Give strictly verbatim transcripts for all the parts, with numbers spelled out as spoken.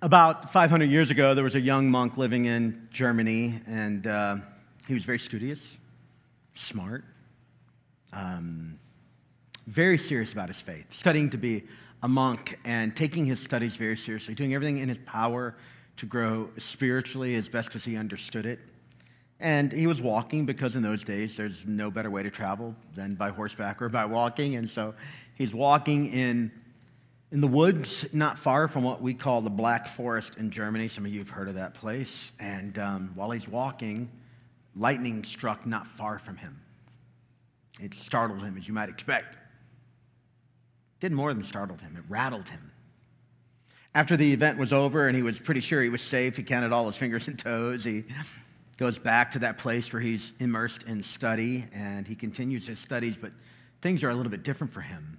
About five hundred years ago, there was a young monk living in Germany, and uh, he was very studious, smart, um, very serious about his faith, studying to be a monk and taking his studies very seriously, doing everything in his power to grow spiritually as best as he understood it. And he was walking because in those days, there's no better way to travel than by horseback or by walking. And so he's walking in In the woods, not far from what we call the Black Forest in Germany. Some of you have heard of that place. And um, while he's walking, lightning struck not far from him. It startled him, as you might expect. It did more than startled him. It rattled him. After the event was over and he was pretty sure he was safe, he counted all his fingers and toes. He goes back to that place where he's immersed in study, and he continues his studies, but things are a little bit different for him.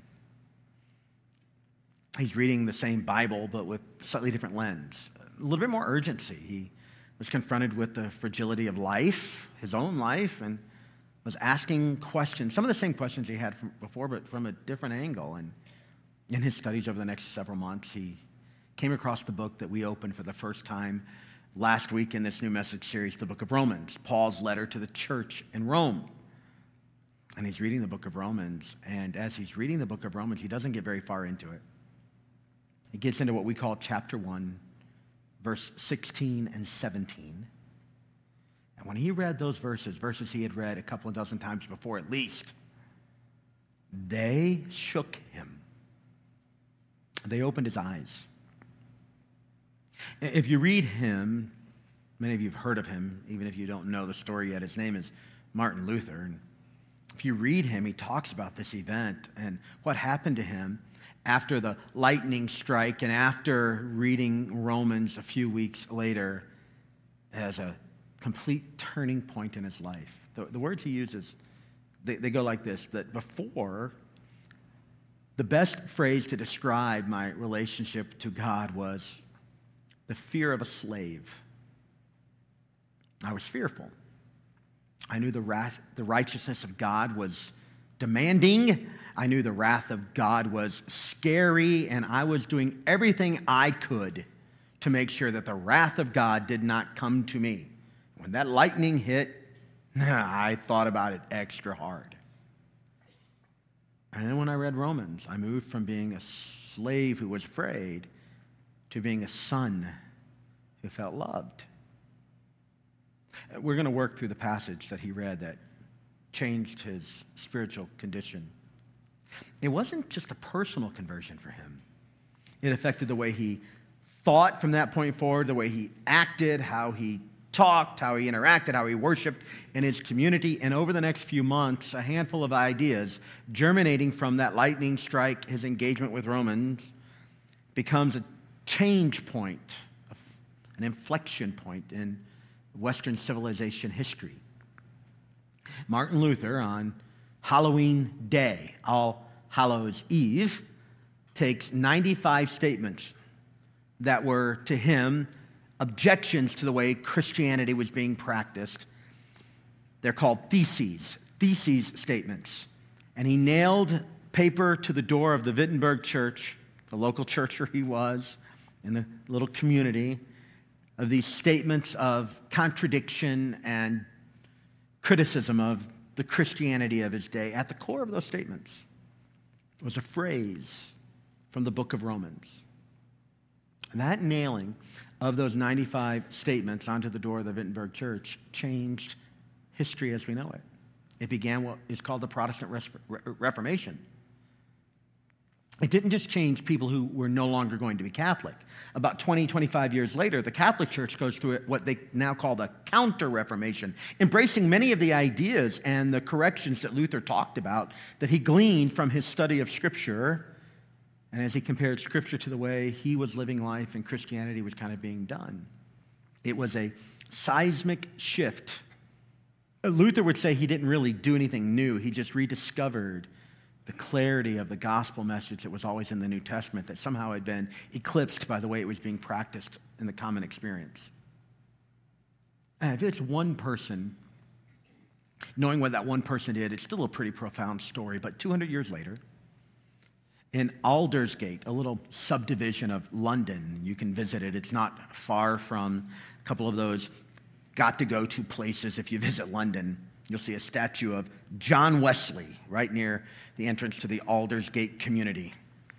He's reading the same Bible, but with a slightly different lens. A little bit more urgency. He was confronted with the fragility of life, his own life, and was asking questions, some of the same questions he had from before, but from a different angle. And in his studies over the next several months, he came across the book that we opened for the first time last week in this new message series, the book of Romans, Paul's letter to the church in Rome. And he's reading the book of Romans, and as he's reading the book of Romans, he doesn't get very far into it. It gets into what we call chapter one, verse sixteen and seventeen. And when he read those verses, verses he had read a couple of dozen times before at least, they shook him. They opened his eyes. If you read him, many of you have heard of him, even if you don't know the story yet. His name is Martin Luther. And if you read him, he talks about this event and what happened to him after the lightning strike and after reading Romans a few weeks later as a complete turning point in his life. The, the words he uses, they, they go like this, that before, the best phrase to describe my relationship to God was the fear of a slave. I was fearful. I knew the wrath, the righteousness of God was demanding. I knew the wrath of God was scary, and I was doing everything I could to make sure that the wrath of God did not come to me. When that lightning hit, I thought about it extra hard. And then when I read Romans, I moved from being a slave who was afraid to being a son who felt loved. We're going to work through the passage that he read that changed his spiritual condition. It wasn't just a personal conversion for him. It affected the way he thought from that point forward, the way he acted, how he talked, how he interacted, how he worshiped in his community. And over the next few months, a handful of ideas germinating from that lightning strike, his engagement with Romans, becomes a change point, an inflection point in Western civilization history. Martin Luther, on Halloween Day, All Hallows Eve, takes ninety-five statements that were, to him, objections to the way Christianity was being practiced. They're called theses, theses statements. And he nailed paper to the door of the Wittenberg church, the local church where he was, in the little community, of these statements of contradiction and criticism of the Christianity of his day. At the core of those statements was a phrase from the book of Romans. And that nailing of those ninety-five statements onto the door of the Wittenberg church changed history as we know it. It began what is called the Protestant Reformation. It didn't just change people who were no longer going to be Catholic. About twenty, twenty-five years later, the Catholic Church goes through what they now call the Counter-Reformation, embracing many of the ideas and the corrections that Luther talked about that he gleaned from his study of Scripture, and as he compared Scripture to the way he was living life and Christianity was kind of being done. It was a seismic shift. Luther would say he didn't really do anything new. He just rediscovered the clarity of the gospel message that was always in the New Testament that somehow had been eclipsed by the way it was being practiced in the common experience. And if it's one person, knowing what that one person did, it's still a pretty profound story. But two hundred years later, in Aldersgate, a little subdivision of London. You can visit it. It's not far from a couple of those got-to-go-to places. If you visit London, you'll see a statue of John Wesley right near the entrance to the Aldersgate community.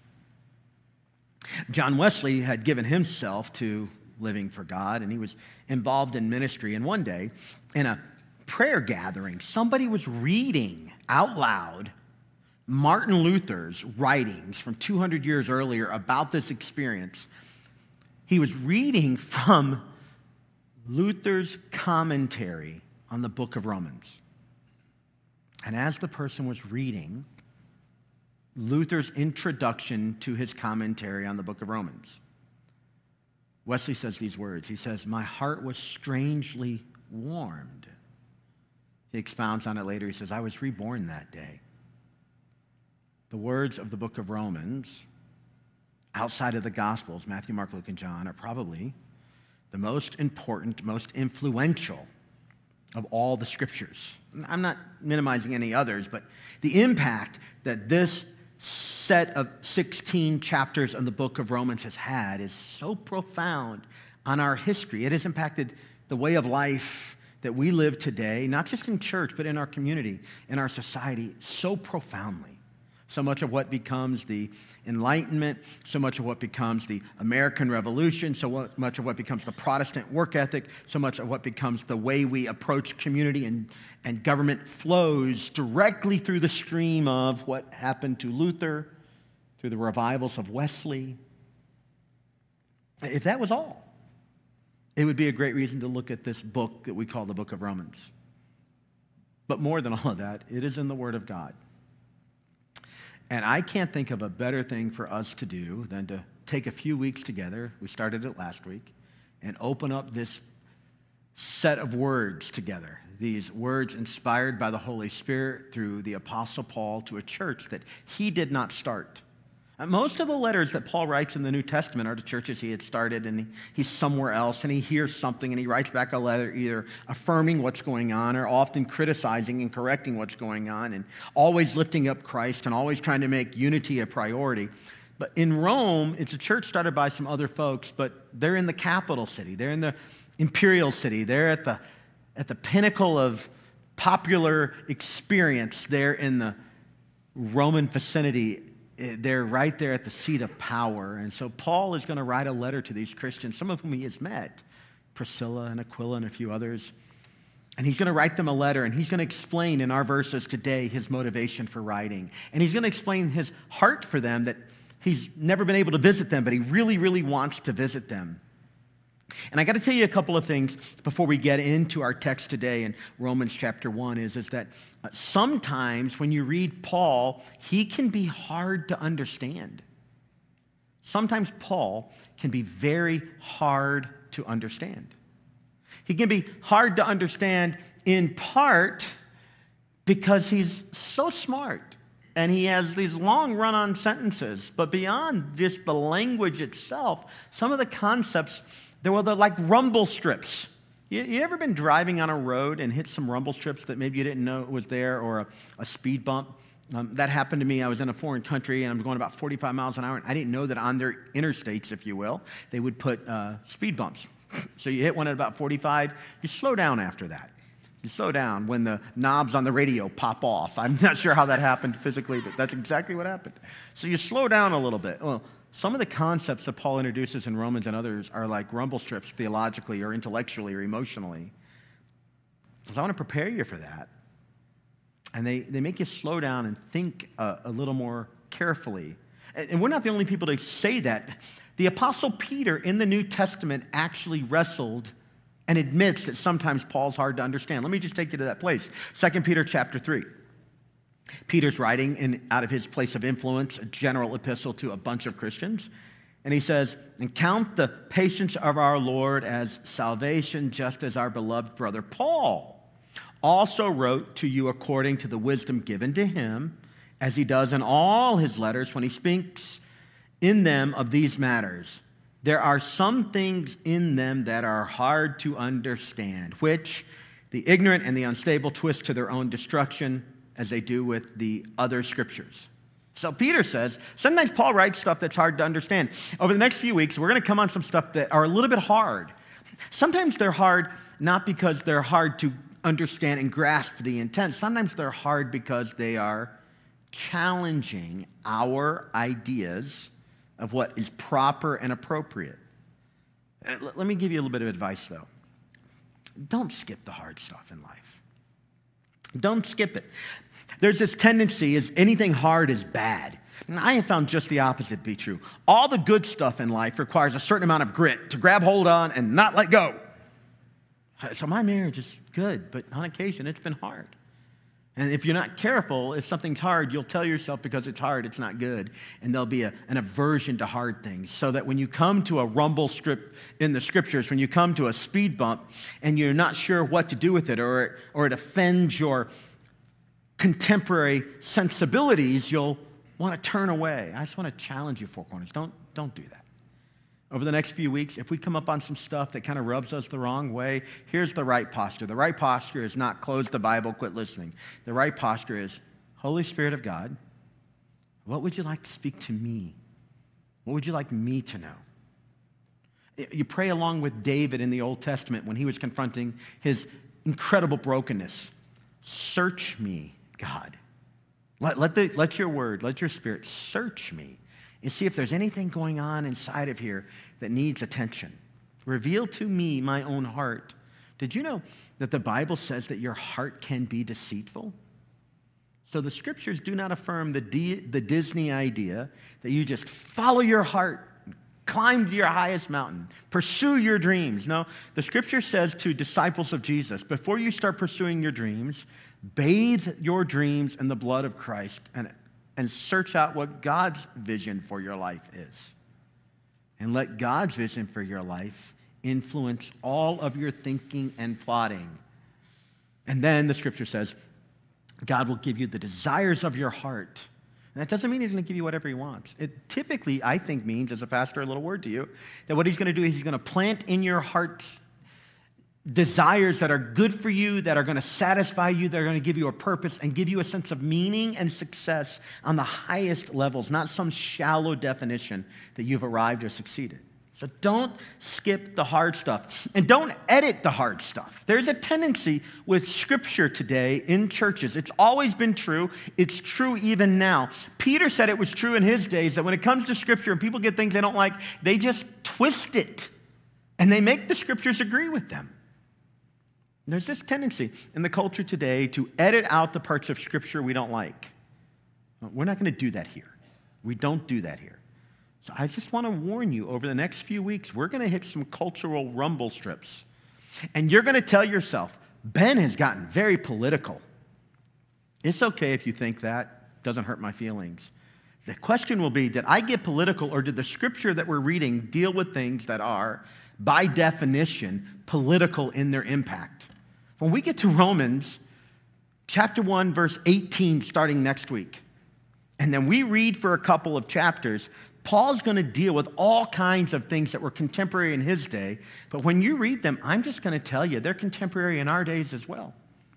John Wesley had given himself to living for God, and he was involved in ministry. And one day, in a prayer gathering, somebody was reading out loud Martin Luther's writings from two hundred years earlier about this experience. He was reading from Luther's commentary on the book of Romans. And as the person was reading Luther's introduction to his commentary on the book of Romans, Wesley says these words. He says, "My heart was strangely warmed." He expounds on it later. He says, "I was reborn that day." The words of the book of Romans, outside of the Gospels, Matthew, Mark, Luke, and John, are probably the most important, most influential of all the scriptures. I'm not minimizing any others, but the impact that this set of sixteen chapters in the book of Romans has had is so profound on our history. It has impacted the way of life that we live today, not just in church, but in our community, in our society, so profoundly. So much of what becomes the Enlightenment, so much of what becomes the American Revolution, so much of what becomes the Protestant work ethic, so much of what becomes the way we approach community and, and government flows directly through the stream of what happened to Luther, through the revivals of Wesley. If that was all, it would be a great reason to look at this book that we call the book of Romans. But more than all of that, it is in the Word of God. And I can't think of a better thing for us to do than to take a few weeks together, we started it last week, and open up this set of words together. These words inspired by the Holy Spirit through the Apostle Paul to a church that he did not start. And most of the letters that Paul writes in the New Testament are to churches he had started, and he, he's somewhere else, and he hears something, and he writes back a letter either affirming what's going on or often criticizing and correcting what's going on, and always lifting up Christ and always trying to make unity a priority. But in Rome, it's a church started by some other folks, but they're in the capital city. They're in the imperial city. They're at the, at the pinnacle of popular experience. They're in the Roman vicinity. They're right there at the seat of power. And so Paul is going to write a letter to these Christians, some of whom he has met, Priscilla and Aquila and a few others. And he's going to write them a letter, and he's going to explain in our verses today his motivation for writing. And he's going to explain his heart for them, that he's never been able to visit them, but he really, really wants to visit them. And I got to tell you a couple of things before we get into our text today in Romans chapter one, is, is that sometimes when you read Paul, he can be hard to understand. Sometimes Paul can be very hard to understand. He can be hard to understand in part because he's so smart and he has these long run-on sentences. But beyond just the language itself, some of the concepts, they were like rumble strips. You, you ever been driving on a road and hit some rumble strips that maybe you didn't know it was there, or a, a speed bump? Um, that happened to me. I was in a foreign country and I'm going about forty-five miles an hour, and I didn't know that on their interstates, if you will, they would put uh, speed bumps. So you hit one at about forty-five, you slow down after that. You slow down when the knobs on the radio pop off. I'm not sure how that happened physically, but that's exactly what happened. So you slow down a little bit. Well, some of the concepts that Paul introduces in Romans and others are like rumble strips theologically or intellectually or emotionally. So I want to prepare you for that. And they, they make you slow down and think a, a little more carefully. And, and we're not the only people to say that. The Apostle Peter in the New Testament actually wrestled and admits that sometimes Paul's hard to understand. Let me just take you to that place. Second Peter chapter three. Peter's writing in, out of his place of influence, a general epistle to a bunch of Christians. And he says, "And count the patience of our Lord as salvation, just as our beloved brother Paul also wrote to you according to the wisdom given to him, as he does in all his letters when he speaks in them of these matters. There are some things in them that are hard to understand, which the ignorant and the unstable twist to their own destruction, as they do with the other scriptures." So Peter says, sometimes Paul writes stuff that's hard to understand. Over the next few weeks, we're going to come on some stuff that are a little bit hard. Sometimes they're hard not because they're hard to understand and grasp the intent. Sometimes they're hard because they are challenging our ideas of what is proper and appropriate. Let me give you a little bit of advice, though. Don't skip the hard stuff in life. Don't skip it. There's this tendency is anything hard is bad. And I have found just the opposite to be true. All the good stuff in life requires a certain amount of grit to grab hold on and not let go. So my marriage is good, but on occasion it's been hard. And if you're not careful, if something's hard, you'll tell yourself because it's hard, it's not good. And there'll be a, an aversion to hard things. So that when you come to a rumble strip in the scriptures, when you come to a speed bump and you're not sure what to do with it, or, or it offends your contemporary sensibilities, you'll want to turn away. I just want to challenge you, Four Corners. Don't, don't do that. Over the next few weeks, if we come up on some stuff that kind of rubs us the wrong way, here's the right posture. The right posture is not close the Bible, quit listening. The right posture is, Holy Spirit of God, what would you like to speak to me? What would you like me to know? You pray along with David in the Old Testament when he was confronting his incredible brokenness. Search me, God. Let, let, the, let your word, let your spirit search me and see if there's anything going on inside of here that needs attention. Reveal to me my own heart. Did you know that the Bible says that your heart can be deceitful? So the scriptures do not affirm the, D, the Disney idea that you just follow your heart, climb to your highest mountain, pursue your dreams. No, the scripture says to disciples of Jesus, before you start pursuing your dreams, bathe your dreams in the blood of Christ and and search out what God's vision for your life is. And let God's vision for your life influence all of your thinking and plotting. And then the scripture says, God will give you the desires of your heart. And that doesn't mean he's going to give you whatever he wants. It typically, I think, means, as a pastor, a little word to you, that what he's going to do is he's going to plant in your heart desires that are good for you, that are going to satisfy you, that are going to give you a purpose and give you a sense of meaning and success on the highest levels, not some shallow definition that you've arrived or succeeded. So don't skip the hard stuff. And don't edit the hard stuff. There's a tendency with Scripture today in churches. It's always been true. It's true even now. Peter said it was true in his days that when it comes to Scripture and people get things they don't like, they just twist it. And they make the Scriptures agree with them. There's this tendency in the culture today to edit out the parts of Scripture we don't like. We're not going to do that here. We don't do that here. So I just want to warn you, over the next few weeks, we're going to hit some cultural rumble strips. And you're going to tell yourself, Ben has gotten very political. It's okay if you think that. It doesn't hurt my feelings. The question will be, did I get political, or did the Scripture that we're reading deal with things that are, by definition, political in their impact? When we get to Romans chapter one, verse eighteen, starting next week, and then we read for a couple of chapters, Paul's going to deal with all kinds of things that were contemporary in his day. But when you read them, I'm just going to tell you, they're contemporary in our days as well.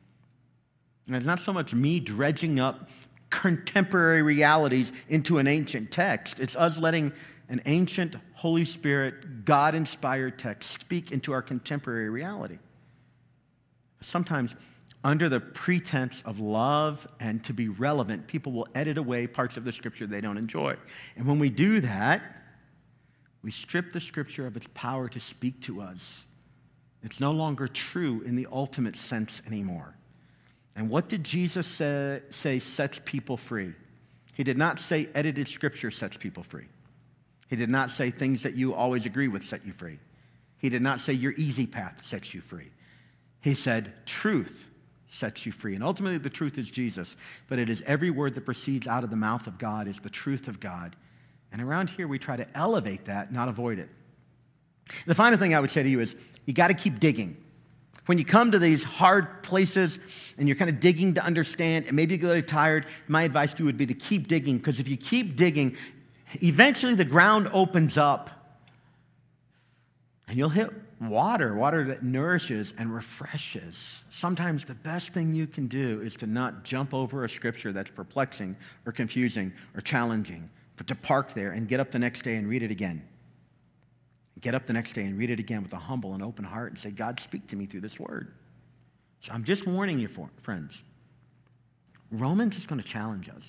And it's not so much me dredging up contemporary realities into an ancient text. It's us letting an ancient, Holy Spirit, God-inspired text speak into our contemporary reality. Sometimes, under the pretense of love and to be relevant, people will edit away parts of the Scripture they don't enjoy. And when we do that, we strip the Scripture of its power to speak to us. It's no longer true in the ultimate sense anymore. And what did Jesus say, say sets people free? He did not say edited Scripture sets people free. He did not say things that you always agree with set you free. He did not say your easy path sets you free. He said truth sets you free. And ultimately the truth is Jesus, but it is every word that proceeds out of the mouth of God is the truth of God. And around here we try to elevate that, not avoid it. The final thing I would say to you is you got to keep digging. When you come to these hard places and you're kind of digging to understand and maybe you get a little tired, my advice to you would be to keep digging, because if you keep digging, eventually the ground opens up And you'll hit water, water that nourishes and refreshes. Sometimes the best thing you can do is to not jump over a scripture that's perplexing or confusing or challenging, but to park there and get up the next day and read it again. Get up the next day and read it again with a humble and open heart and say, God, speak to me through this word. So I'm just warning you, for, friends. Romans is going to challenge us.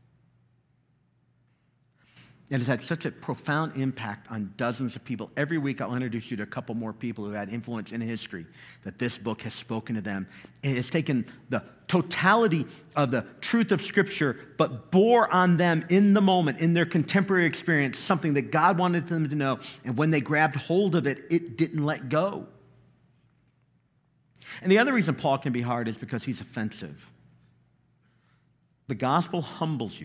It has had such a profound impact on dozens of people. Every week I'll introduce you to a couple more people who had influence in history, that this book has spoken to them. It has taken the totality of the truth of Scripture, but bore on them in the moment, in their contemporary experience, something that God wanted them to know. And when they grabbed hold of it, it didn't let go. And the other reason Paul can be hard is because he's offensive. The gospel humbles you.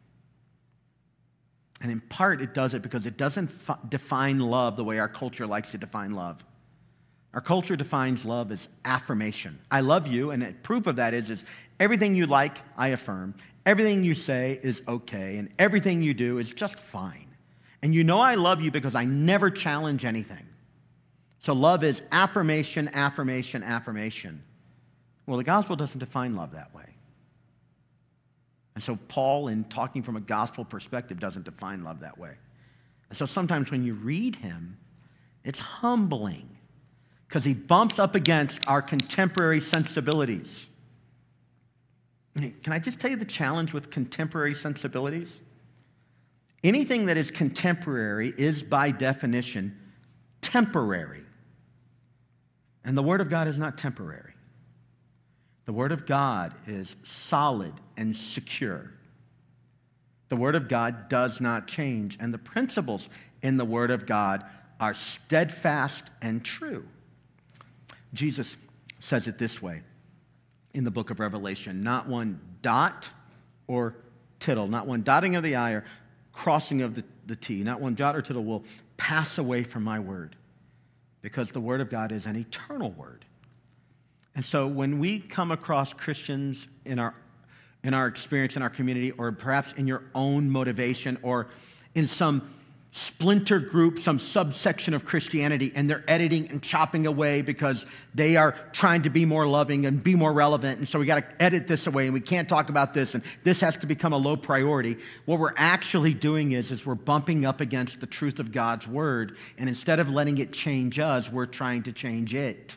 And in part, it does it because it doesn't f- define love the way our culture likes to define love. Our culture defines love as affirmation. I love you, and proof of that is, is everything you like, I affirm. Everything you say is okay, and everything you do is just fine. And you know I love you because I never challenge anything. So love is affirmation, affirmation, affirmation. Well, the gospel doesn't define love that way. And so Paul, in talking from a gospel perspective, doesn't define love that way. And so sometimes when you read him, it's humbling because he bumps up against our contemporary sensibilities. Can I just tell you the challenge with contemporary sensibilities? Anything that is contemporary is by definition temporary. And the Word of God is not temporary. The Word of God is solid and secure. The Word of God does not change, and the principles in the Word of God are steadfast and true. Jesus says it this way in the book of Revelation, not one dot or tittle, not one dotting of the I or crossing of the, the T, not one jot or tittle will pass away from my word, because the Word of God is an eternal word. And so when we come across Christians in our, in our experience in our community, or perhaps in your own motivation, or in some splinter group, some subsection of Christianity, and they're editing and chopping away because they are trying to be more loving and be more relevant, and so we got to edit this away, and we can't talk about this, and this has to become a low priority. What we're actually doing is, is we're bumping up against the truth of God's word, and instead of letting it change us, we're trying to change it.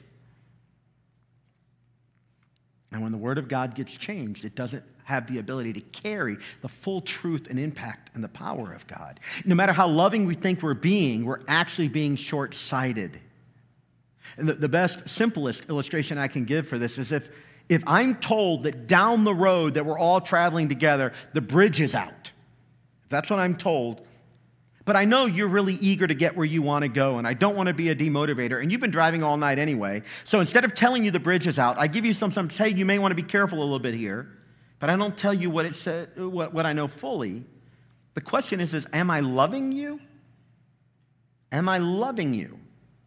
And when the Word of God gets changed, it doesn't have the ability to carry the full truth and impact and the power of God. No matter how loving we think we're being, we're actually being short-sighted. And the, the best, simplest illustration I can give for this is if, if I'm told that down the road that we're all traveling together, the bridge is out. If that's what I'm told. But I know you're really eager to get where you want to go, and I don't want to be a demotivator, and you've been driving all night anyway. So instead of telling you the bridge is out, I give you some, some hey, you may want to be careful a little bit here, but I don't tell you what it said, what, what I know fully. The question is, is, am I loving you? Am I loving you?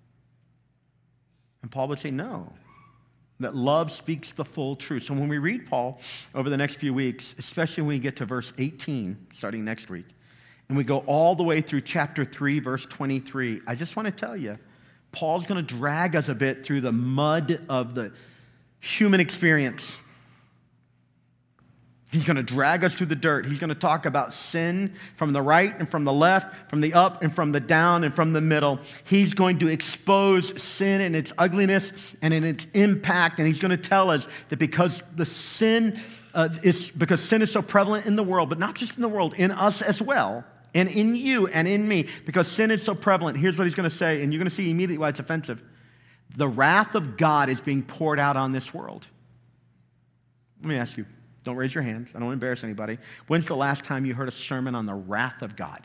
And Paul would say no, that love speaks the full truth. So when we read Paul over the next few weeks, especially when we get to verse eighteen, starting next week, and we go all the way through chapter three, verse twenty-three, I just want to tell you, Paul's going to drag us a bit through the mud of the human experience. He's going to drag us through the dirt. He's going to talk about sin from the right and from the left, from the up and from the down and from the middle. He's going to expose sin in its ugliness and in its impact, and he's going to tell us that because the sin uh, is because sin is so prevalent in the world, but not just in the world, in us as well, and in you and in me, because sin is so prevalent. Here's what he's going to say, and you're going to see immediately why it's offensive. The wrath of God is being poured out on this world. Let me ask you. Don't raise your hands. I don't want to embarrass anybody. When's the last time you heard a sermon on the wrath of God?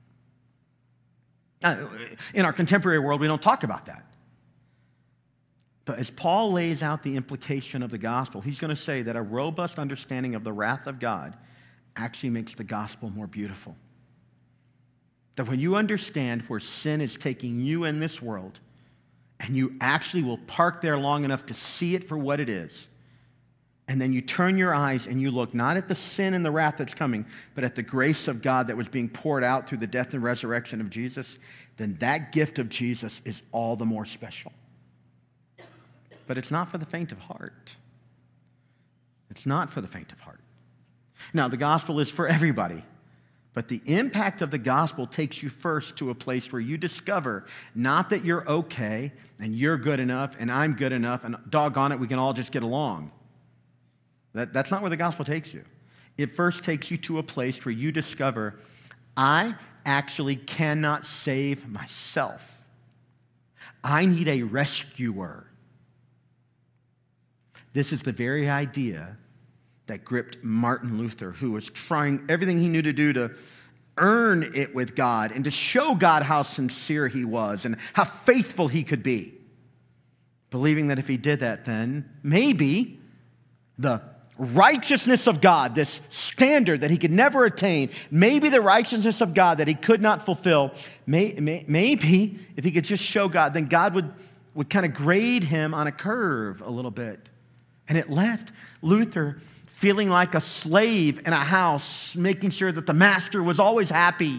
Uh, in our contemporary world, we don't talk about that. But as Paul lays out the implication of the gospel, he's going to say that a robust understanding of the wrath of God actually makes the gospel more beautiful. That when you understand where sin is taking you in this world, and you actually will park there long enough to see it for what it is, and then you turn your eyes and you look not at the sin and the wrath that's coming, but at the grace of God that was being poured out through the death and resurrection of Jesus, then that gift of Jesus is all the more special. But it's not for the faint of heart. It's not for the faint of heart. Now, the gospel is for everybody, but the impact of the gospel takes you first to a place where you discover not that you're okay and you're good enough and I'm good enough and doggone it, we can all just get along. That, that's not where the gospel takes you. It first takes you to a place where you discover, I actually cannot save myself. I need a rescuer. This is the very idea that gripped Martin Luther, who was trying everything he knew to do to earn it with God and to show God how sincere he was and how faithful he could be. Believing that if he did that, then maybe the righteousness of God, this standard that he could never attain, maybe the righteousness of God that he could not fulfill, may, may, maybe if he could just show God, then God would, would kind of grade him on a curve a little bit. And it left Luther feeling like a slave in a house, making sure that the master was always happy.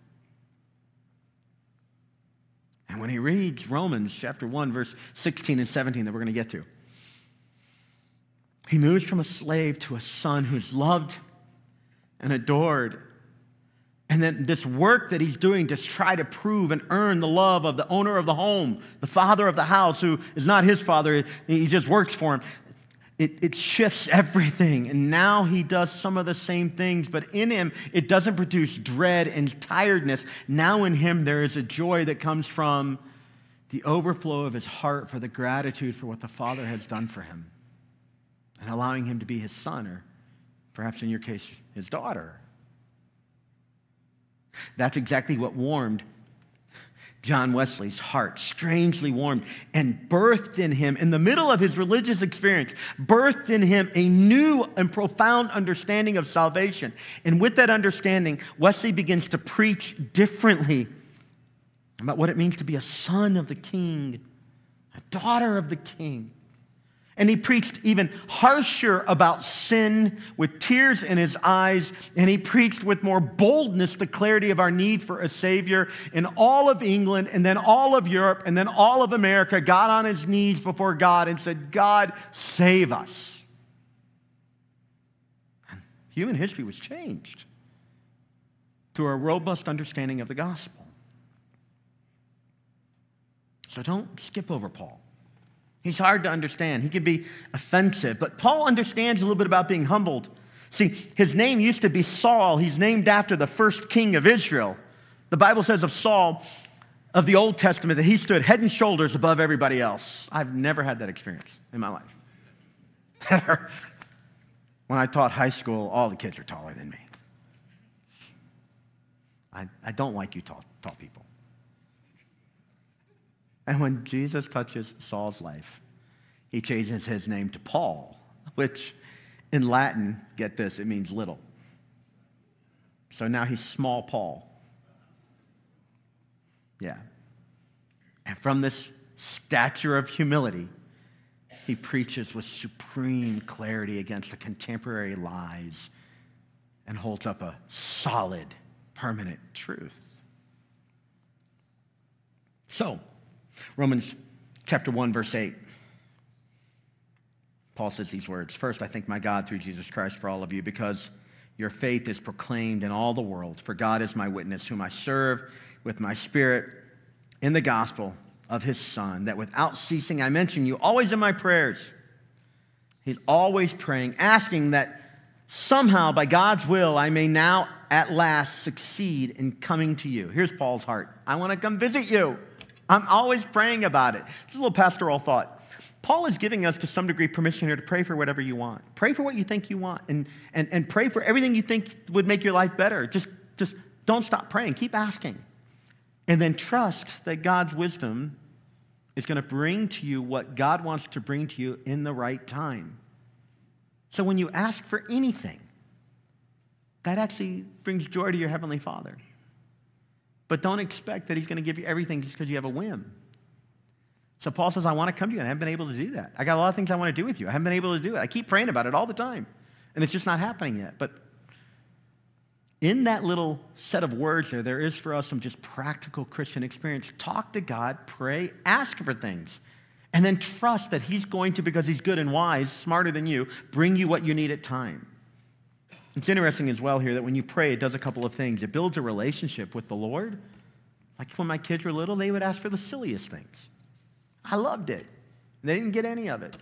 And when he reads Romans chapter one, verse sixteen and seventeen that we're going to get to, he moves from a slave to a son who's loved and adored. And then this work that he's doing to try to prove and earn the love of the owner of the home, the father of the house, who is not his father, he just works for him. It, it shifts everything. And now he does some of the same things, but in him, it doesn't produce dread and tiredness. Now in him, there is a joy that comes from the overflow of his heart for the gratitude for what the Father has done for him and allowing him to be his son, or perhaps in your case, his daughter. That's exactly what warmed John Wesley's heart, strangely warmed, and birthed in him, in the middle of his religious experience, birthed in him a new and profound understanding of salvation. And with that understanding, Wesley begins to preach differently about what it means to be a son of the King, a daughter of the King. And he preached even harsher about sin with tears in his eyes. And he preached with more boldness the clarity of our need for a Savior. And all of England, and then all of Europe, and then all of America got on his knees before God and said, God, save us. And human history was changed through a robust understanding of the gospel. So don't skip over Paul. He's hard to understand. He can be offensive. But Paul understands a little bit about being humbled. See, his name used to be Saul. He's named after the first king of Israel. The Bible says of Saul, of the Old Testament, that he stood head and shoulders above everybody else. I've never had that experience in my life. When I taught high school, all the kids are taller than me. I, I don't like you tall, tall people. And when Jesus touches Saul's life, he changes his name to Paul, which in Latin, get this, it means little. So now he's small Paul. Yeah. And from this stature of humility, he preaches with supreme clarity against the contemporary lies and holds up a solid, permanent truth. So, Romans chapter one, verse eight. Paul says these words, "First, I thank my God through Jesus Christ for all of you, because your faith is proclaimed in all the world. For God is my witness, whom I serve with my spirit in the gospel of his Son, that without ceasing I mention you always in my prayers." He's always praying, asking that somehow by God's will I may now at last succeed in coming to you. Here's Paul's heart. I want to come visit you. I'm always praying about it. Just a little pastoral thought. Paul is giving us to some degree permission here to pray for whatever you want. Pray for what you think you want, and, and, and pray for everything you think would make your life better. Just, just don't stop praying. Keep asking. And then trust that God's wisdom is going to bring to you what God wants to bring to you in the right time. So when you ask for anything, that actually brings joy to your Heavenly Father. But don't expect that he's going to give you everything just because you have a whim. So Paul says, I want to come to you, and I haven't been able to do that. I got a lot of things I want to do with you. I haven't been able to do it. I keep praying about it all the time, and it's just not happening yet. But in that little set of words there, there is for us some just practical Christian experience. Talk to God, pray, ask for things, and then trust that he's going to, because he's good and wise, smarter than you, bring you what you need at time. It's interesting as well here that when you pray, it does a couple of things. It builds a relationship with the Lord. Like when my kids were little, they would ask for the silliest things. I loved it. They didn't get any of it.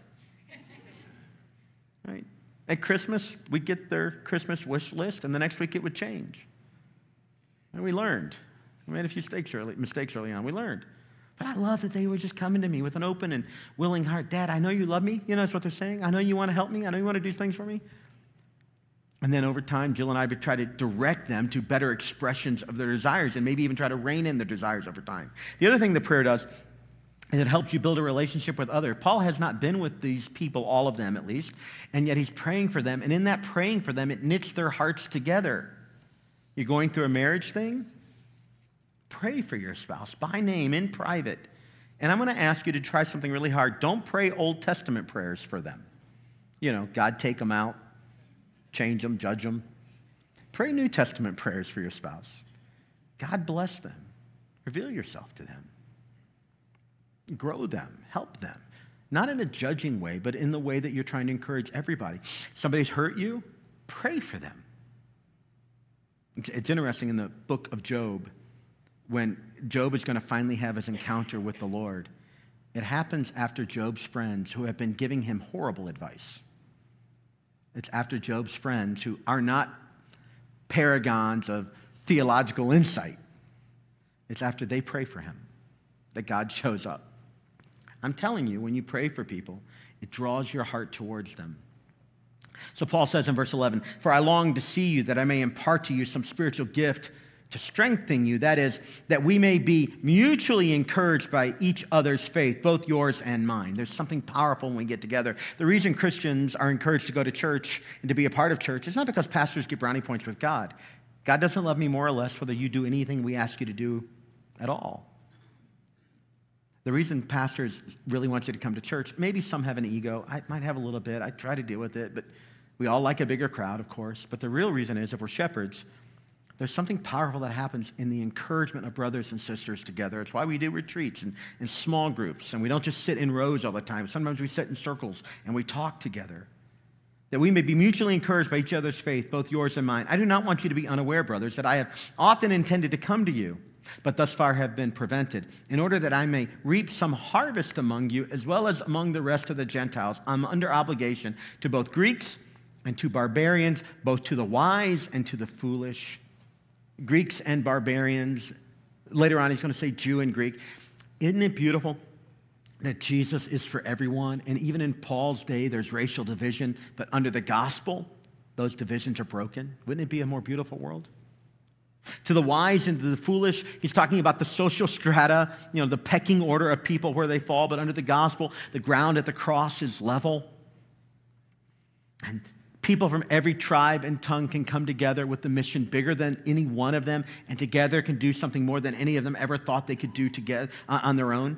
Right? At Christmas, we'd get their Christmas wish list, and the next week it would change. And we learned. We made a few mistakes early, mistakes early on. We learned. But I love that they were just coming to me with an open and willing heart. Dad, I know you love me. You know, that's what they're saying. I know you want to help me. I know you want to do things for me. And then over time, Jill and I would try to direct them to better expressions of their desires and maybe even try to rein in their desires over time. The other thing that prayer does is it helps you build a relationship with others. Paul has not been with these people, all of them at least, and yet he's praying for them. And in that praying for them, it knits their hearts together. You're going through a marriage thing? Pray for your spouse by name in private. And I'm going to ask you to try something really hard. Don't pray Old Testament prayers for them. You know, God take them out, change them, judge them. Pray New Testament prayers for your spouse. God bless them. Reveal yourself to them. Grow them, help them. Not in a judging way, but in the way that you're trying to encourage everybody. Somebody's hurt you, pray for them. It's interesting in the book of Job, when Job is going to finally have his encounter with the Lord, it happens after Job's friends who have been giving him horrible advice. It's after Job's friends who are not paragons of theological insight. It's after they pray for him that God shows up. I'm telling you, when you pray for people, it draws your heart towards them. So Paul says in verse eleven, "For I long to see you, that I may impart to you some spiritual gift to strengthen you. That is, that we may be mutually encouraged by each other's faith, both yours and mine." There's something powerful when we get together. The reason Christians are encouraged to go to church and to be a part of church is not because pastors get brownie points with God. God doesn't love me more or less whether you do anything we ask you to do at all. The reason pastors really want you to come to church, maybe some have an ego. I might have a little bit. I try to deal with it, but we all like a bigger crowd, of course. But the real reason is, if we're shepherds, there's something powerful that happens in the encouragement of brothers and sisters together. It's why we do retreats and, and small groups, and we don't just sit in rows all the time. Sometimes we sit in circles and we talk together. That we may be mutually encouraged by each other's faith, both yours and mine. I do not want you to be unaware, brothers, that I have often intended to come to you, but thus far have been prevented, in order that I may reap some harvest among you, as well as among the rest of the Gentiles. I'm under obligation to both Greeks and to barbarians, both to the wise and to the foolish. Greeks and barbarians. Later on, he's going to say Jew and Greek. Isn't it beautiful that Jesus is for everyone? And even in Paul's day, there's racial division, but under the gospel, those divisions are broken. Wouldn't it be a more beautiful world? To the wise and to the foolish, he's talking about the social strata, you know, the pecking order of people where they fall, but under the gospel, the ground at the cross is level. And people from every tribe and tongue can come together with the mission bigger than any one of them, and together can do something more than any of them ever thought they could do together uh, on their own.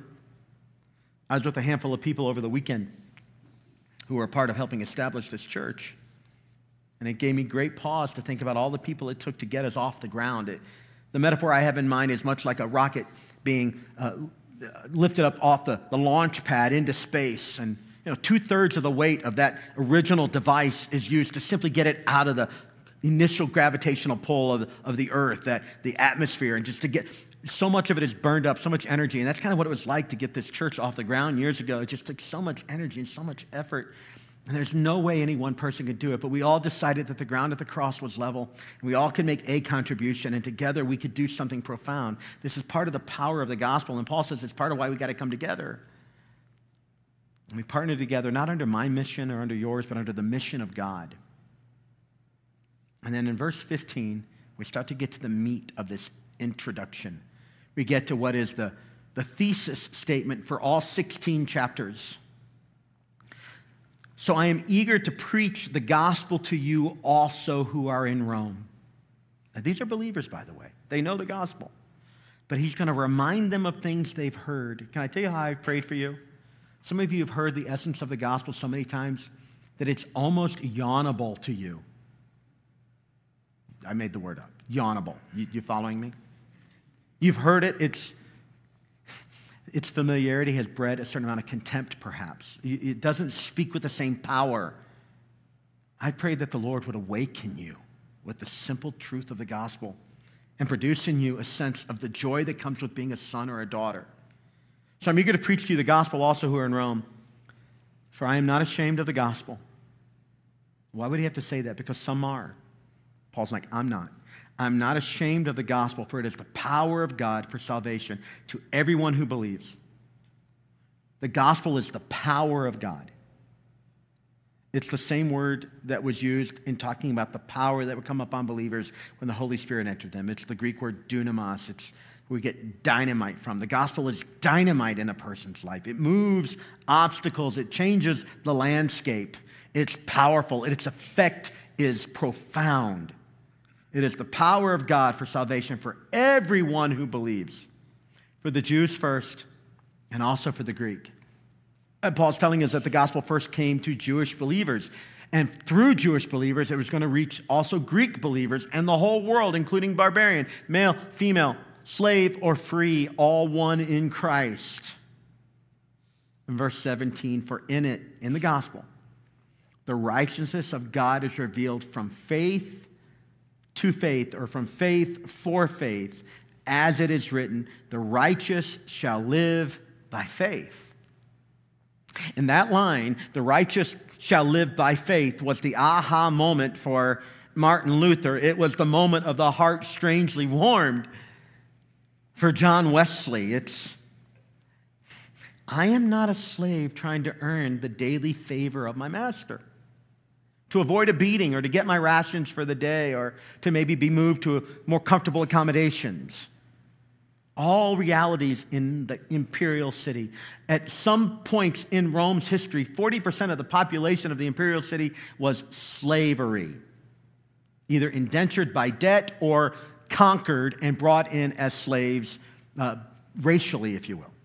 I was with a handful of people over the weekend who were a part of helping establish this church. And it gave me great pause to think about all the people it took to get us off the ground. It, the metaphor I have in mind is much like a rocket being uh, lifted up off the, the launch pad into space. And you know, two-thirds of the weight of that original device is used to simply get it out of the initial gravitational pull of, of the Earth, that the atmosphere, and just to get, so much of it is burned up, so much energy. And that's kind of what it was like to get this church off the ground years ago. It just took so much energy and so much effort. And there's no way any one person could do it, but we all decided that the ground at the cross was level, and we all could make a contribution, and together we could do something profound. This is part of the power of the gospel, and Paul says it's part of why we got to come together. And we partner together, not under my mission or under yours, but under the mission of God. And then in verse fifteen, we start to get to the meat of this introduction. We get to what is the, the thesis statement for all sixteen chapters. "So I am eager to preach the gospel to you also who are in Rome." Now, these are believers, by the way. They know the gospel. But he's going to remind them of things they've heard. Can I tell you how I've prayed for you? Some of you have heard the essence of the gospel so many times that it's almost yawnable to you. I made the word up. yawnable. You, you following me? You've heard it. It's, its familiarity has bred a certain amount of contempt, perhaps. It doesn't speak with the same power. I pray that the Lord would awaken you with the simple truth of the gospel and produce in you a sense of the joy that comes with being a son or a daughter. So I'm eager to preach to you the gospel also who are in Rome. For I am not ashamed of the gospel. Why would he have to say that? Because some are. Paul's like, I'm not. I'm not ashamed of the gospel, for it is the power of God for salvation to everyone who believes. The gospel is the power of God. It's the same word that was used in talking about the power that would come upon believers when the Holy Spirit entered them. It's the Greek word dunamis. It's where we get dynamite from. The gospel is dynamite in a person's life. It moves obstacles. It changes the landscape. It's powerful. Its effect is profound. It is the power of God for salvation for everyone who believes, for the Jews first and also for the Greek. And Paul's telling us that the gospel first came to Jewish believers, and through Jewish believers, it was going to reach also Greek believers and the whole world, including barbarian, male, female, slave, or free, all one in Christ. In verse seventeen, for in it, in the gospel, the righteousness of God is revealed from faith to faith, or from faith for faith, as it is written, the righteous shall live by faith. And that line, the righteous shall live by faith, was the aha moment for Martin Luther. It was the moment of the heart strangely warmed for John Wesley. It's, I am not a slave trying to earn the daily favor of my master, to avoid a beating or to get my rations for the day or to maybe be moved to more comfortable accommodations. All realities in the imperial city. At some points in Rome's history, forty percent of the population of the imperial city was slavery, either indentured by debt or conquered and brought in as slaves, uh, racially, if you will.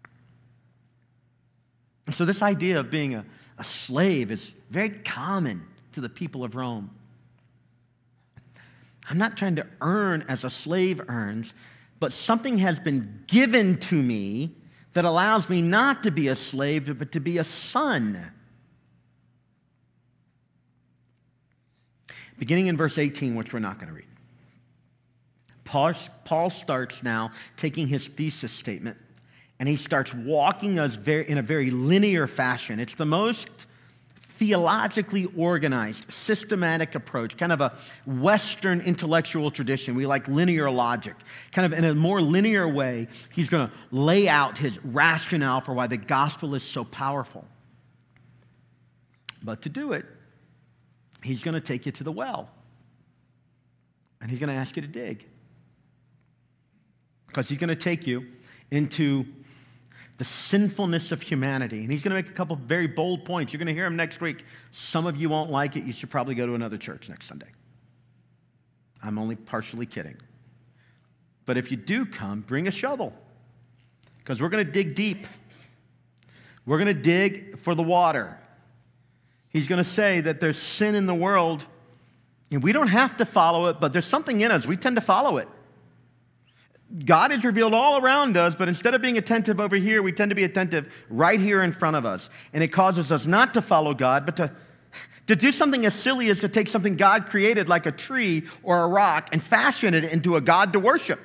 So this idea of being a, a slave is very common to the people of Rome. I'm not trying to earn as a slave earns, but something has been given to me that allows me not to be a slave, but to be a son. Beginning in verse eighteen, which we're not going to read. Paul, Paul starts now taking his thesis statement, and he starts walking us very, in a very linear fashion. It's the most theologically organized, systematic approach, kind of a Western intellectual tradition. We like linear logic. Kind of in a more linear way, he's going to lay out his rationale for why the gospel is so powerful. But to do it, he's going to take you to the well. And he's going to ask you to dig. Because he's going to take you into the sinfulness of humanity. And he's going to make a couple of very bold points. You're going to hear him next week. Some of you won't like it. You should probably go to another church next Sunday. I'm only partially kidding. But if you do come, bring a shovel. Because we're going to dig deep. We're going to dig for the water. He's going to say that there's sin in the world, and we don't have to follow it, but there's something in us. We tend to follow it. God is revealed all around us, but instead of being attentive over here, we tend to be attentive right here in front of us. And it causes us not to follow God, but to, to do something as silly as to take something God created like a tree or a rock and fashion it into a God to worship.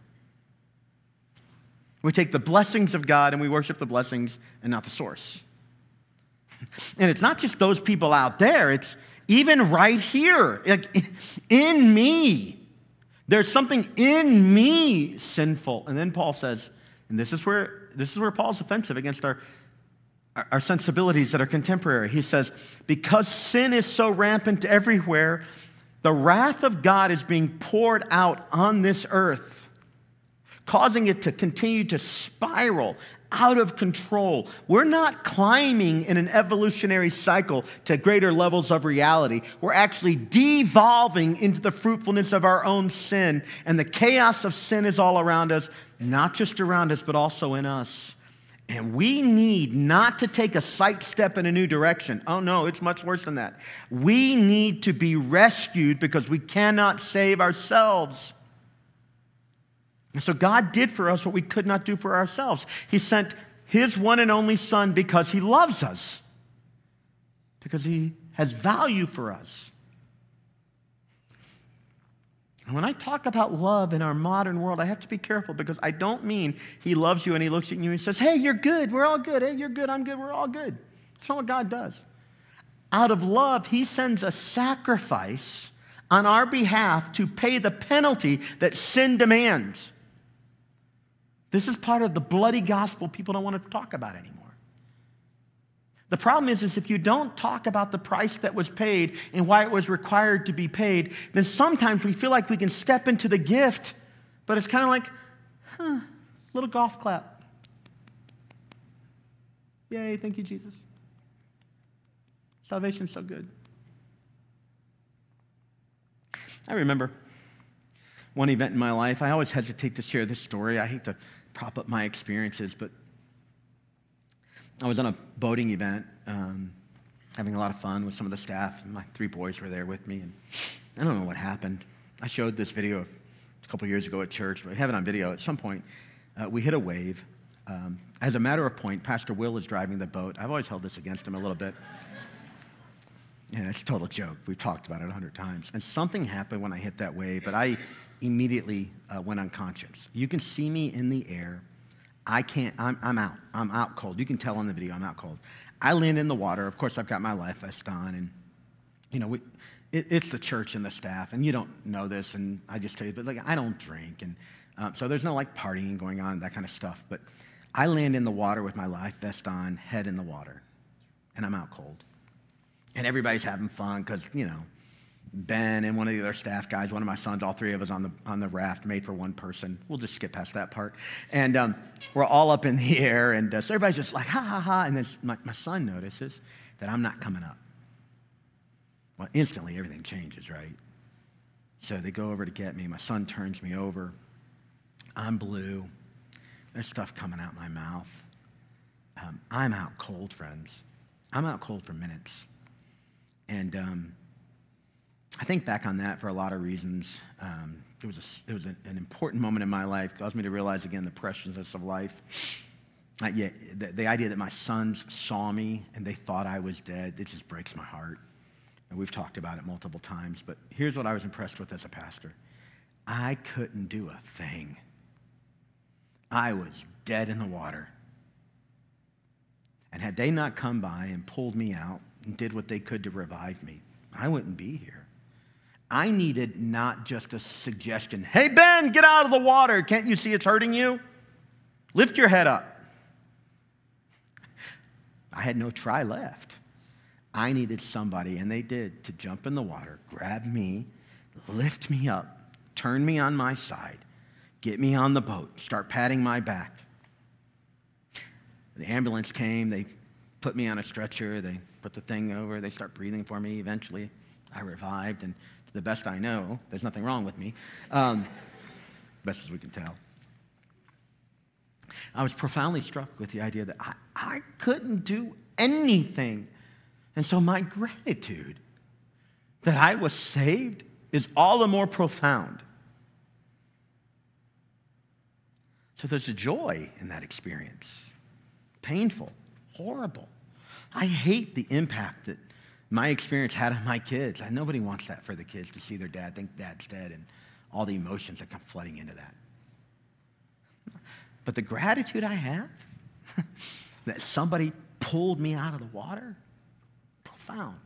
We take the blessings of God and we worship the blessings and not the source. And it's not just those people out there, it's even right here, like in me. There's something in me sinful. And then Paul says, and this is where this is where Paul's offensive against our, our sensibilities that are contemporary. He says, because sin is so rampant everywhere, the wrath of God is being poured out on this earth, causing it to continue to spiral out of control. We're not climbing in an evolutionary cycle to greater levels of reality. We're actually devolving into the fruitfulness of our own sin. And the chaos of sin is all around us, not just around us, but also in us. And we need not to take a sight step in a new direction. Oh no, it's much worse than that. We need to be rescued because we cannot save ourselves. And so God did for us what we could not do for ourselves. He sent his one and only Son because he loves us, because he has value for us. And when I talk about love in our modern world, I have to be careful because I don't mean he loves you and he looks at you and says, hey, you're good, we're all good. Hey, you're good, I'm good, we're all good. That's not what God does. Out of love, he sends a sacrifice on our behalf to pay the penalty that sin demands. This is part of the bloody gospel people don't want to talk about anymore. The problem is, is if you don't talk about the price that was paid and why it was required to be paid, then sometimes we feel like we can step into the gift, but it's kind of like, huh, little golf clap. Yay, thank you, Jesus. Salvation's so good. I remember one event in my life. I always hesitate to share this story. I hate to prop up my experiences, but I was on a boating event, um, having a lot of fun with some of the staff, and my three boys were there with me, and I don't know what happened. I showed this video a couple years ago at church, but I have it on video. At some point, uh, we hit a wave. Um, as a matter of point, Pastor Will is driving the boat. I've always held this against him a little bit. Yeah, it's a total joke. We've talked about it a hundred times. And something happened when I hit that wave, but I immediately uh, went unconscious. You can see me in the air. I can't, I'm, I'm out. I'm out cold. You can tell on the video I'm out cold. I land in the water. Of course, I've got my life vest on, and, you know, we, it, it's the church and the staff, and you don't know this, and I just tell you, but, like, I don't drink, and um, so there's no, like, partying going on, that kind of stuff, but I land in the water with my life vest on, head in the water, and I'm out cold. And everybody's having fun because, you know, Ben and one of the other staff guys, one of my sons, all three of us on the on the raft made for one person. We'll just skip past that part. And um, we're all up in the air, and uh, so everybody's just like, ha, ha, ha. And then my, my son notices that I'm not coming up. Well, instantly everything changes, right? So they go over to get me. My son turns me over. I'm blue. There's stuff coming out my mouth. Um, I'm out cold, friends. I'm out cold for minutes. And um, I think back on that for a lot of reasons. Um, it was, a, it was a, an important moment in my life. It caused me to realize, again, the preciousness of life. Uh, yeah, the, the idea that my sons saw me and they thought I was dead, it just breaks my heart. And we've talked about it multiple times. But here's what I was impressed with as a pastor. I couldn't do a thing. I was dead in the water. And had they not come by and pulled me out and did what they could to revive me, I wouldn't be here. I needed not just a suggestion. Hey, Ben, get out of the water. Can't you see it's hurting you? Lift your head up. I had no try left. I needed somebody, and they did, to jump in the water, grab me, lift me up, turn me on my side, get me on the boat, start patting my back. The ambulance came. They put me on a stretcher. They put the thing over. They start breathing for me. Eventually, I revived, and to the best I know, there's nothing wrong with me, um, best as we can tell. I was profoundly struck with the idea that I, I couldn't do anything. And so my gratitude that I was saved is all the more profound. So there's a joy in that experience. Painful, horrible. I hate the impact that my experience had on my kids. And nobody wants that for the kids, to see their dad think dad's dead and all the emotions that come flooding into that. But the gratitude I have that somebody pulled me out of the water, profound.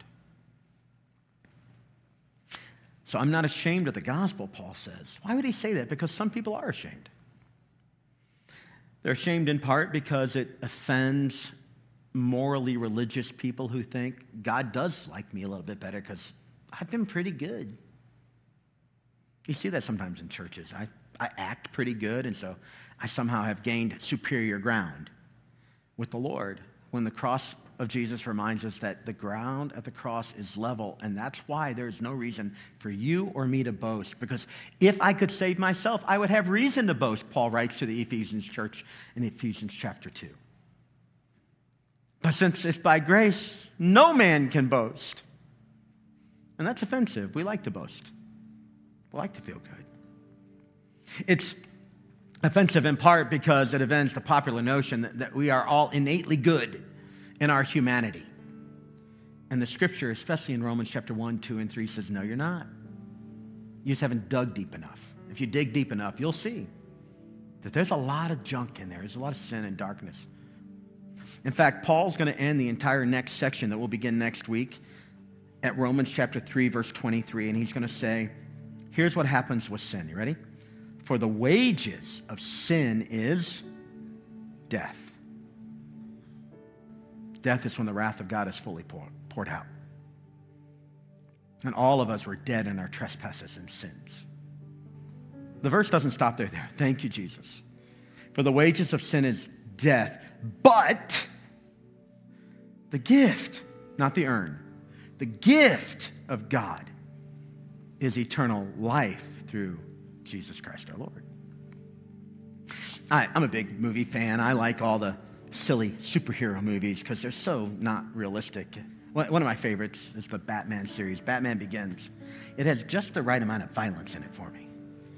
So I'm not ashamed of the gospel, Paul says. Why would he say that? Because some people are ashamed. They're ashamed in part because it offends morally religious people who think God does like me a little bit better because I've been pretty good. You see that sometimes in churches. I, I act pretty good, and so I somehow have gained superior ground with the Lord, when the cross of Jesus reminds us that the ground at the cross is level, and that's why there's no reason for you or me to boast, because if I could save myself, I would have reason to boast, Paul writes to the Ephesians church in Ephesians chapter two. But since it's by grace, no man can boast. And that's offensive. We like to boast. We like to feel good. It's offensive in part because it offends the popular notion that, that we are all innately good in our humanity. And the scripture, especially in Romans chapter one, two, and three, says, no, you're not. You just haven't dug deep enough. If you dig deep enough, you'll see that there's a lot of junk in there. There's a lot of sin and darkness. In fact, Paul's going to end the entire next section that we'll begin next week at Romans chapter three, verse twenty-three, and he's going to say, here's what happens with sin. You ready? For the wages of sin is death. Death is when the wrath of God is fully poured, poured out. And all of us were dead in our trespasses and sins. The verse doesn't stop there. There. Thank you, Jesus. For the wages of sin is death, but the gift, not the earn, the gift of God is eternal life through Jesus Christ our Lord. I, I'm a big movie fan. I like all the silly superhero movies because they're so not realistic. One of my favorites is the Batman series, Batman Begins. It has just the right amount of violence in it for me.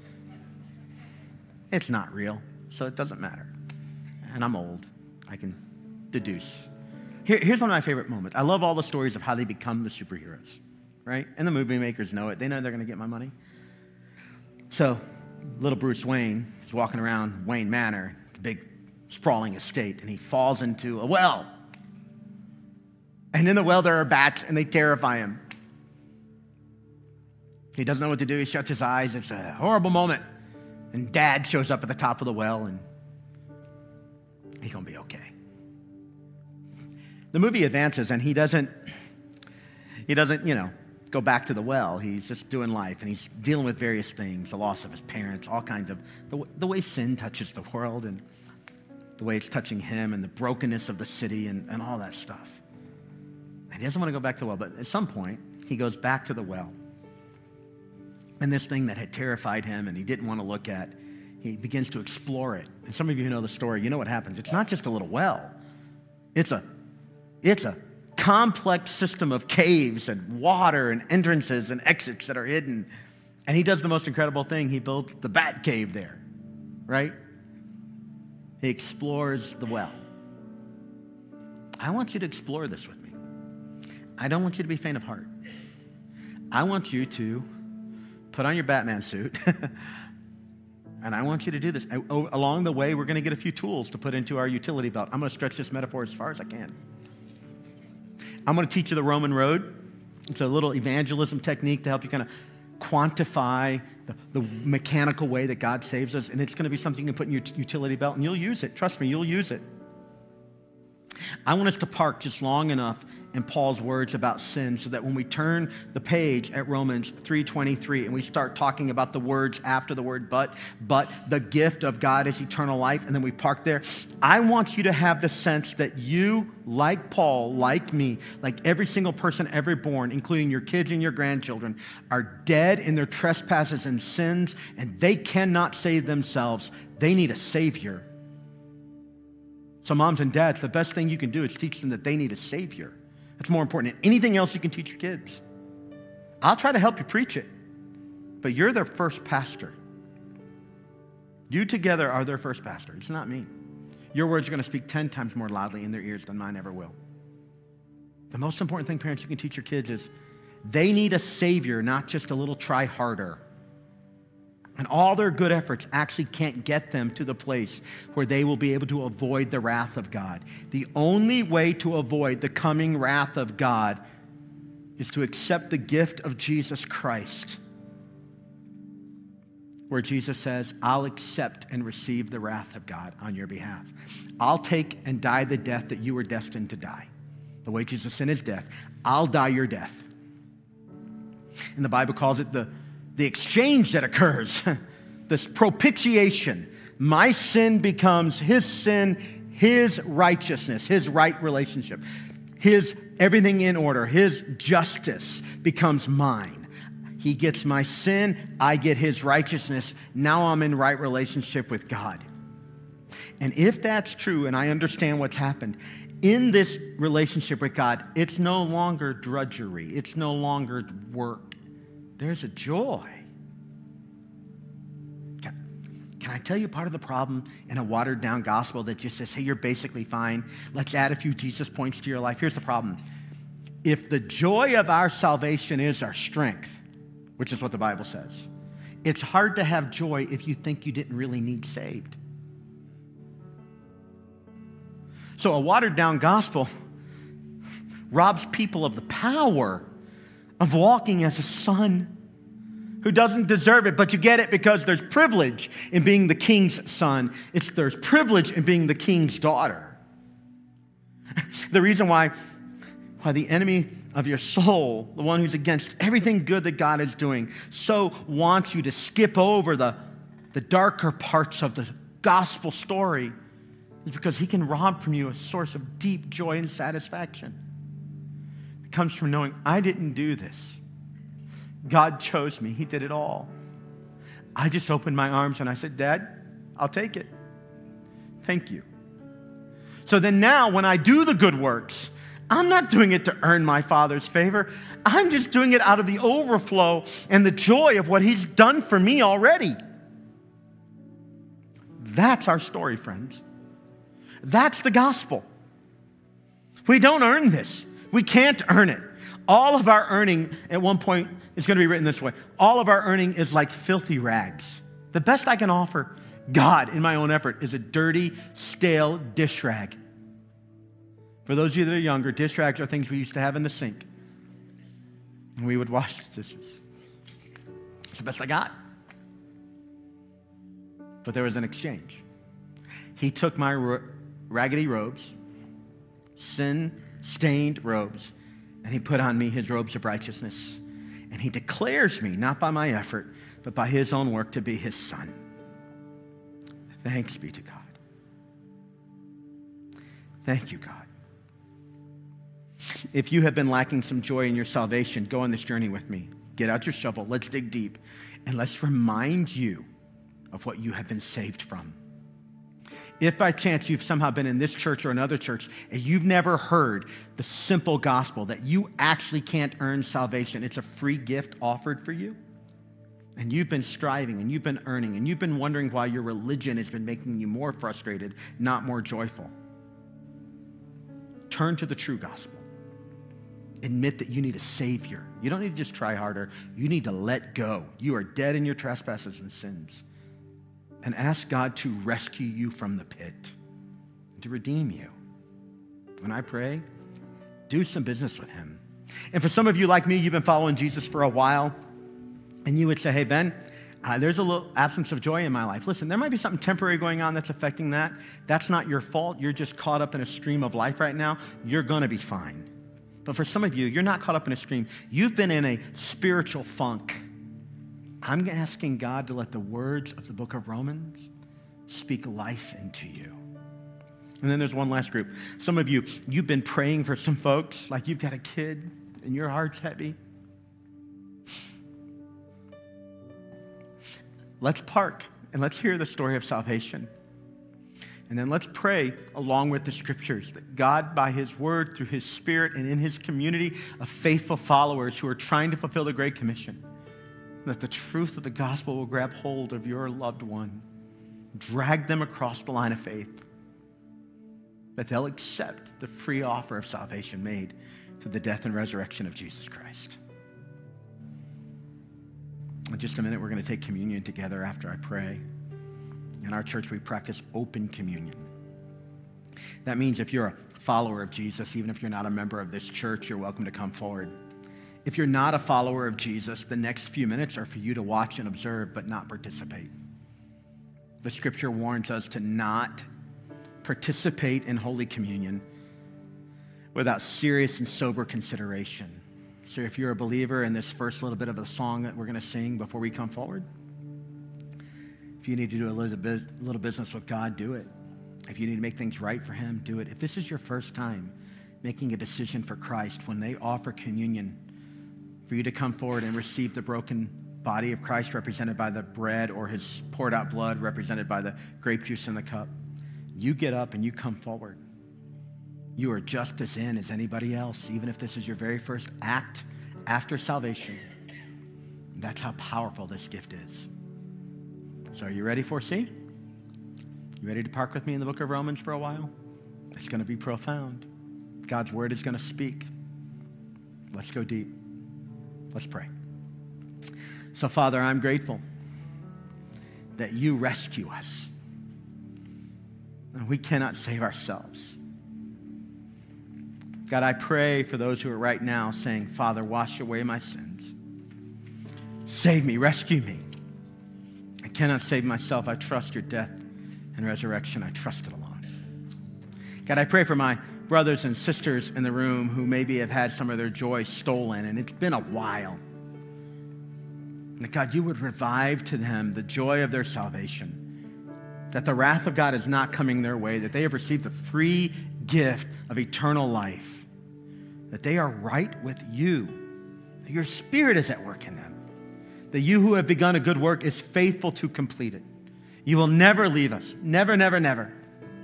It's not real, so it doesn't matter. And I'm old. I can deduce. Here, here's one of my favorite moments. I love all the stories of how they become the superheroes, right? And the movie makers know it. They know they're going to get my money. So little Bruce Wayne is walking around Wayne Manor, the big sprawling estate, and he falls into a well. And in the well there are bats, and they terrify him. He doesn't know what to do. He shuts his eyes. It's a horrible moment. And Dad shows up at the top of the well, and he's going to be okay. The movie advances, and he doesn't, he doesn't, you know, go back to the well. He's just doing life, and he's dealing with various things, the loss of his parents, all kinds of, the, the way sin touches the world, and the way it's touching him, and the brokenness of the city, and, and all that stuff. And he doesn't want to go back to the well, but at some point, he goes back to the well. And this thing that had terrified him and he didn't want to look at, he begins to explore it. And some of you who know the story, you know what happens. It's not just a little well. It's a, it's a complex system of caves and water and entrances and exits that are hidden. And he does the most incredible thing. He builds the bat cave there, right? He explores the well. I want you to explore this with me. I don't want you to be faint of heart. I want you to put on your Batman suit, and I want you to do this. I, oh, along the way, we're going to get a few tools to put into our utility belt. I'm going to stretch this metaphor as far as I can. I'm going to teach you the Roman road. It's a little evangelism technique to help you kind of quantify the, the mechanical way that God saves us, and it's going to be something you can put in your utility belt, and you'll use it. Trust me, you'll use it. I want us to park just long enough in Paul's words about sin so that when we turn the page at Romans three twenty-three and we start talking about the words after the word but, but the gift of God is eternal life, and then we park there, I want you to have the sense that you, like Paul, like me, like every single person ever born, including your kids and your grandchildren, are dead in their trespasses and sins, and they cannot save themselves. They need a Savior. So moms and dads, the best thing you can do is teach them that they need a Savior. That's more important than anything else you can teach your kids. I'll try to help you preach it, but you're their first pastor. You together are their first pastor. It's not me. Your words are going to speak ten times more loudly in their ears than mine ever will. The most important thing, parents, you can teach your kids is they need a Savior, not just a little try harder. And all their good efforts actually can't get them to the place where they will be able to avoid the wrath of God. The only way to avoid the coming wrath of God is to accept the gift of Jesus Christ, where Jesus says, I'll accept and receive the wrath of God on your behalf. I'll take and die the death that you were destined to die. The wages of sin is death. I'll die your death. And the Bible calls it the The exchange that occurs, this propitiation. My sin becomes his sin, his righteousness, his right relationship, his everything in order, his justice becomes mine. He gets my sin, I get his righteousness. Now I'm in right relationship with God. And if that's true, and I understand what's happened, in this relationship with God, it's no longer drudgery. It's no longer work. There's a joy. Can, can I tell you part of the problem in a watered-down gospel that just says, hey, you're basically fine. Let's add a few Jesus points to your life. Here's the problem. If the joy of our salvation is our strength, which is what the Bible says, it's hard to have joy if you think you didn't really need saved. So a watered-down gospel robs people of the power of walking as a son who doesn't deserve it, but you get it because there's privilege in being the king's son. It's there's privilege in being the king's daughter. The reason why, why the enemy of your soul, the one who's against everything good that God is doing, so wants you to skip over the, the darker parts of the gospel story is because he can rob from you a source of deep joy and satisfaction. It comes from knowing, I didn't do this. God chose me. He did it all. I just opened my arms and I said, Dad, I'll take it. Thank you. So then now when I do the good works, I'm not doing it to earn my Father's favor. I'm just doing it out of the overflow and the joy of what he's done for me already. That's our story, friends. That's the gospel. We don't earn this. We can't earn it. All of our earning, at one point, is going to be written this way. All of our earning is like filthy rags. The best I can offer God in my own effort is a dirty, stale dish rag. For those of you that are younger, dish rags are things we used to have in the sink. And we would wash the dishes. It's the best I got. But there was an exchange. He took my raggedy robes, sin-stained robes, and he put on me his robes of righteousness. And he declares me, not by my effort, but by his own work, to be his son. Thanks be to God. Thank you, God. If you have been lacking some joy in your salvation, go on this journey with me. Get out your shovel. Let's dig deep. And let's remind you of what you have been saved from. If by chance you've somehow been in this church or another church and you've never heard the simple gospel that you actually can't earn salvation, it's a free gift offered for you, and you've been striving and you've been earning and you've been wondering why your religion has been making you more frustrated, not more joyful, turn to the true gospel. Admit that you need a Savior. You don't need to just try harder. You need to let go. You are dead in your trespasses and sins. And ask God to rescue you from the pit, to redeem you. When I pray, do some business with him. And for some of you like me, you've been following Jesus for a while, and you would say, hey, Ben, uh, there's a little absence of joy in my life. Listen, there might be something temporary going on that's affecting that. That's not your fault. You're just caught up in a stream of life right now. You're going to be fine. But for some of you, you're not caught up in a stream. You've been in a spiritual funk. I'm asking God to let the words of the book of Romans speak life into you. And then there's one last group. Some of you, you've been praying for some folks, like you've got a kid and your heart's heavy. Let's park and let's hear the story of salvation. And then let's pray along with the scriptures that God, by his word, through his spirit, and in his community of faithful followers who are trying to fulfill the Great Commission, that the truth of the gospel will grab hold of your loved one, drag them across the line of faith, that they'll accept the free offer of salvation made through the death and resurrection of Jesus Christ. In just a minute, we're going to take communion together after I pray. In our church, we practice open communion. That means if you're a follower of Jesus, even if you're not a member of this church, you're welcome to come forward. If you're not a follower of Jesus, the next few minutes are for you to watch and observe, but not participate. The scripture warns us to not participate in Holy Communion without serious and sober consideration. So if you're a believer in this first little bit of a song that we're going to sing before we come forward, if you need to do a little, bit, little business with God, do it. If you need to make things right for him, do it. If this is your first time making a decision for Christ, when they offer communion, for you to come forward and receive the broken body of Christ represented by the bread, or his poured out blood represented by the grape juice in the cup, you get up and you come forward. You are just as in as anybody else, even if this is your very first act after salvation. That's how powerful this gift is. So are you ready for C? You ready to park with me in the book of Romans for a while? It's going to be profound. God's word is going to speak. Let's go deep. Let's pray. So, Father, I'm grateful that you rescue us. And we cannot save ourselves. God, I pray for those who are right now saying, Father, wash away my sins. Save me, rescue me. I cannot save myself. I trust your death and resurrection. I trust it alone. God, I pray for my brothers and sisters in the room who maybe have had some of their joy stolen, and it's been a while. That God, you would revive to them the joy of their salvation, that the wrath of God is not coming their way, that they have received the free gift of eternal life, that they are right with you, that your Spirit is at work in them, that you who have begun a good work is faithful to complete it. You will never leave us, never, never, never.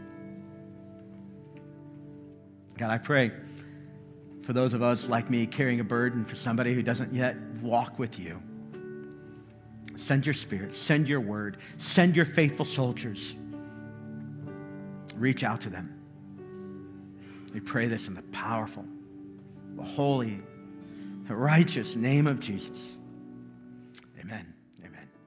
God, I pray for those of us like me carrying a burden for somebody who doesn't yet walk with you. Send your Spirit, send your word, send your faithful soldiers. Reach out to them. We pray this in the powerful, the holy, the righteous name of Jesus. Amen. Amen.